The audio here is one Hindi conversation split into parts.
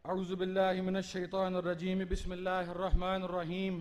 औज़ु बिल्लाहि मिनश्शैतानिर्रजीम बिस्मिल्लाहिर्रहमानिर्रहीम।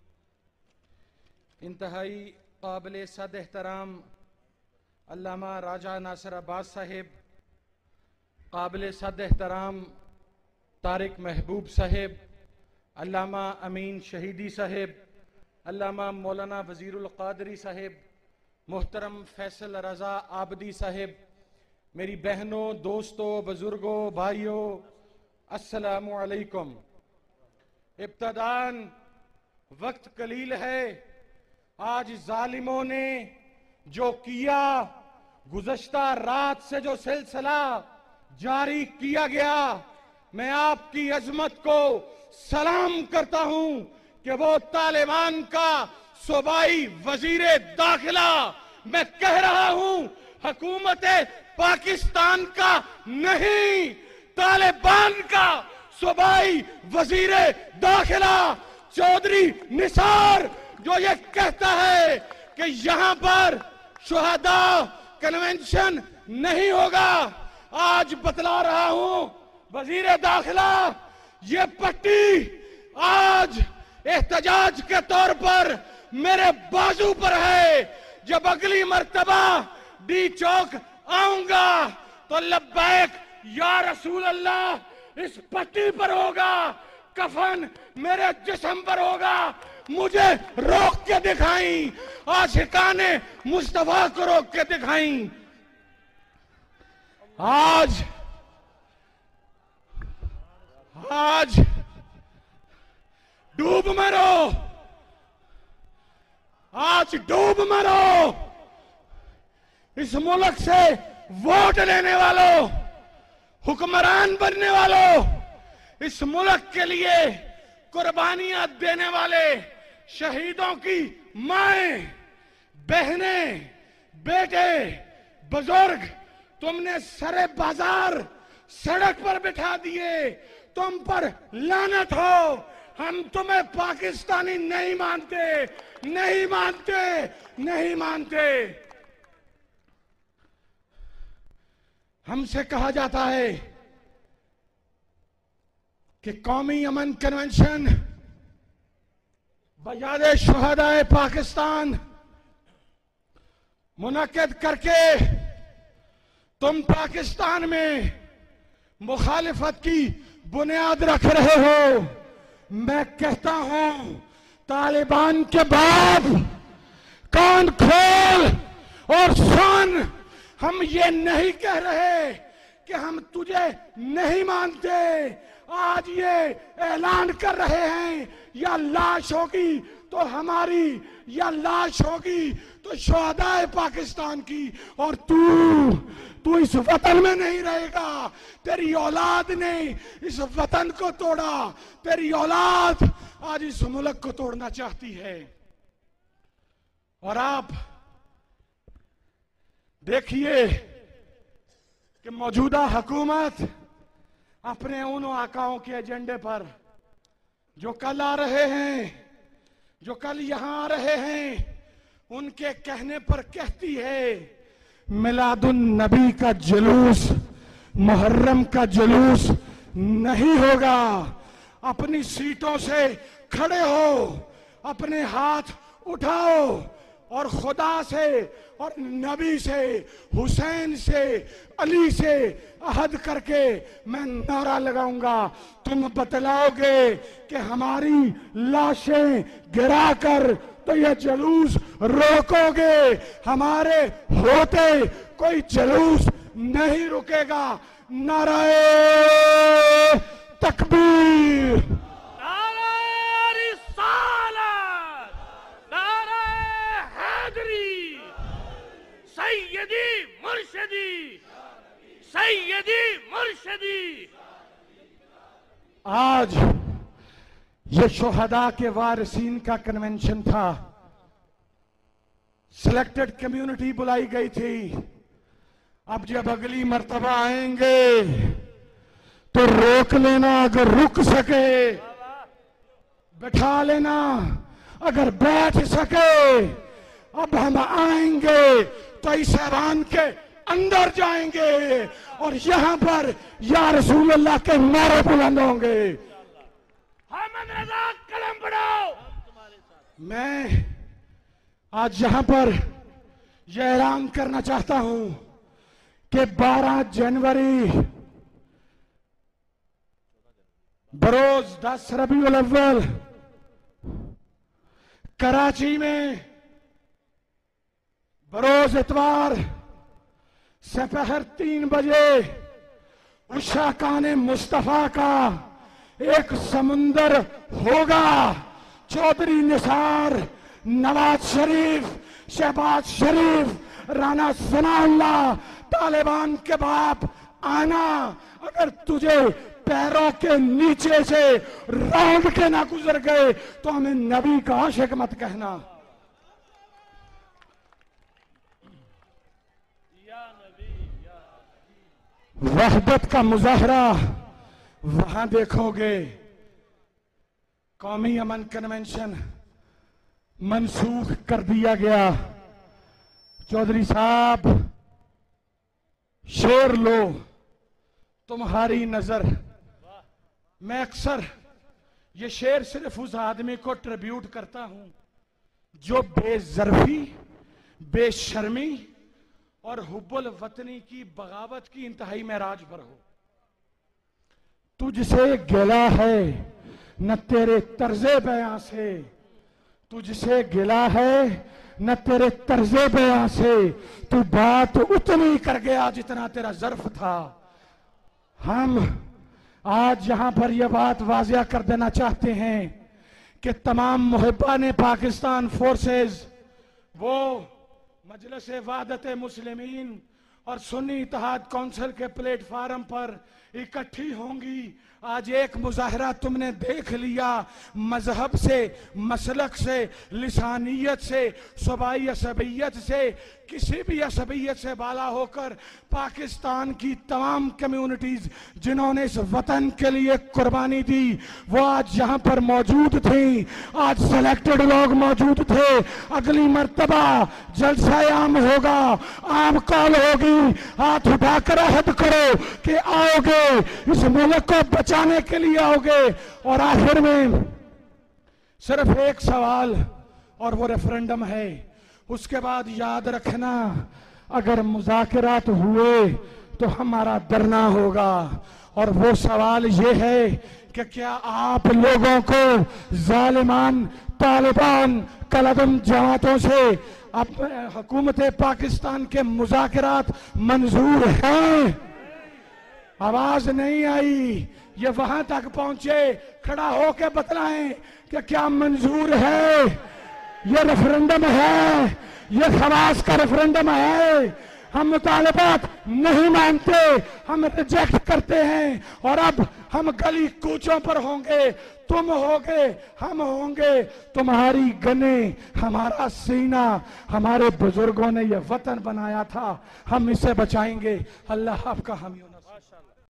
इंतहाई काबिल सद एहतराम अल्लामा राजा नासिर अब्बास साहिब, काबिल सद एहतराम तारिक महबूब साहिब, अल्लामा अमीन शहीदी साहिब, अल्लामा मौलाना वज़ीरुल क़ादरी साहिब, मोहतरम फैसल रज़ा आबदी साहिब, मेरी बहनों, दोस्तों, बुजुर्गों, भाइयों, अस्सलामु अलैकुम। इब्तदान वक्त कलील है। आज जालिमों ने जो किया, गुज़श्ता रात से जो सिलसिला जारी किया गया, मैं आपकी अजमत को सलाम करता हूं कि वो तालिबान का सूबाई वजीरे दाखिला, मैं कह रहा हूं, हुकूमत पाकिस्तान का नहीं, तालिबान का सूबाई वजीरे दाखिला चौधरी निसार जो ये कहता है कि यहां पर शुहदा कन्वेंशन नहीं होगा, आज बतला रहा हूं वजीरे दाखिला, ये पट्टी आज एहतजाज के तौर पर मेरे बाजू पर है। जब अगली मर्तबा डी चौक आऊंगा तो लब्बैक या रसूल अल्लाह इस पट्टी पर होगा, कफन मेरे जिस्म पर होगा, मुझे रोक के दिखाई, आशिकाने मुस्तफा को रोक के दिखाई। आज डूब मरो, आज डूब मरो। इस मुल्क से वोट लेने वालों, हुक्मरान बनने वालों, इस मुल्क के लिए कुर्बानियां देने वाले शहीदों की माएं, बहनें, बेटे, बुजुर्ग, तुमने सरे बाजार सड़क पर बिठा दिए, तुम पर लानत हो। हम तुम्हें पाकिस्तानी नहीं मानते, नहीं मानते, नहीं मानते। हमसे कहा जाता है कि कौमी अमन कन्वेंशन बयाद शुहदाए पाकिस्तान मुनक्किद करके तुम पाकिस्तान में मुखालिफत की बुनियाद रख रहे हो। मैं कहता हूं, तालिबान के बाद कान खोल और सुन, हम ये नहीं कह रहे कि हम तुझे नहीं मानते। आज ये ऐलान कर रहे हैं, या लाश होगी तो हमारी, या लाश होगी तो शुहदाए पाकिस्तान की, और तू इस वतन में नहीं रहेगा। तेरी औलाद ने इस वतन को तोड़ा, तेरी औलाद आज इस मुल्क को तोड़ना चाहती है। और आप देखिए कि मौजूदा हुकूमत अपने उन आकाओं के एजेंडे पर जो कल आ रहे हैं, जो कल यहां आ रहे हैं, उनके कहने पर कहती है मिलादुन नबी का जुलूस, मुहर्रम का जुलूस नहीं होगा। अपनी सीटों से खड़े हो, अपने हाथ उठाओ और खुदा से और नबी से, हुसैन से, अली से अहद करके मैं नारा लगाऊंगा। तुम बतलाओगे कि हमारी लाशें गिराकर तो यह जुलूस रोकोगे, हमारे होते कोई जुलूस नहीं रुकेगा। नाराए तकबीर, नाराए रिसालत, नाराए हैदरी, सैयदी मुर्शिदी, सैयदी मुर्शिदी। आज ये शुहदा के वारिसीन का कन्वेंशन था। सिलेक्टेड कम्युनिटी बुलाई गई थी। अब जब अगली मर्तबा आएंगे तो रोक लेना अगर रुक सके, बैठा लेना अगर बैठ सके। अब हम आएंगे तो इस ऐवान के अंदर जाएंगे और यहां पर या रसूल अल्लाह के नारे बुलंद होंगे। मोहम्मद रजा कलम बढ़ाओ। मैं आज यहां पर यह ऐलान करना चाहता हूं कि 12 जनवरी बरोज 10 रबीउल अव्वल कराची में बरोज इतवार सपहर 3 बजे उषा खान मुस्तफा का एक समुंदर होगा। चौधरी निसार, नवाज शरीफ, शहबाज शरीफ, राना सनाउल्लाह, तालिबान के बाप आना, अगर तुझे पैरों के नीचे से रौंद के ना गुजर गए तो हमें नबी का आशिक मत कहना। वहदत का मुजाहरा वहां देखोगे। कौमी अमन कन्वेंशन मनसूख कर दिया गया। चौधरी साहब शेर लो, तुम्हारी नजर। मैं अक्सर ये शेर सिर्फ उस आदमी को ट्रिब्यूट करता हूं जो बेज़र्फी, बेशर्मी और हुब्बुल वतनी की बगावत की इंतहाई महराज पर हो। तुझसे गिला है न तेरे तर्जे बयां से, तुझसे गिला है न तेरे तर्जे बयां से, तू बात उतनी कर गया जितना तेरा ज़र्फ था। हम आज यहां पर यह बात वाजिया कर देना चाहते हैं कि तमाम मुहिब्बान पाकिस्तान फोर्सेस, वो मजलिस वहदत मुस्लिमीन और सुन्नी इत्तेहाद काउंसिल के प्लेटफार्म पर इकट्ठी होंगी। आज एक मुजाहरा तुमने देख लिया, मजहब से, मसलक से, लिसानियत से, सूबाई असबियत से, किसी भी असबियत से बाला होकर पाकिस्तान की तमाम कम्युनिटीज जिन्होंने इस वतन के लिए कुर्बानी दी वो आज यहां पर मौजूद थी। आज सिलेक्टेड लोग मौजूद थे। अगली मर्तबा जलसा आम होगा, आम कॉल होगी, हाथ उठाकर अहद करो कि आओगे, इस मुल्क को बचाने के लिए आओगे। और आखिर में सिर्फ एक सवाल और वो रेफरेंडम है। उसके बाद याद रखना, अगर मुज़ाकरात हुए तो हमारा डरना होगा। और वो सवाल ये है कि क्या आप लोगों को जालिमान तालिबान कलदम जमातों से अब हुकूमत पाकिस्तान के मुज़ाकरात मंजूर हैं? आवाज नहीं आई। ये वहां तक पहुंचे, खड़ा होके बतलाएं कि क्या मंजूर है। ये रेफरेंडम है, ये खवास का रेफरेंडम है। हम मुतालबात नहीं मानते, हम रिजेक्ट करते हैं। और अब हम गली कूचों पर होंगे, तुम होगे, हम होंगे। तुम्हारी गने, हमारा सीना, हमारे बुजुर्गों ने यह वतन बनाया था, हम इसे बचाएंगे। अल्लाह आपका हामी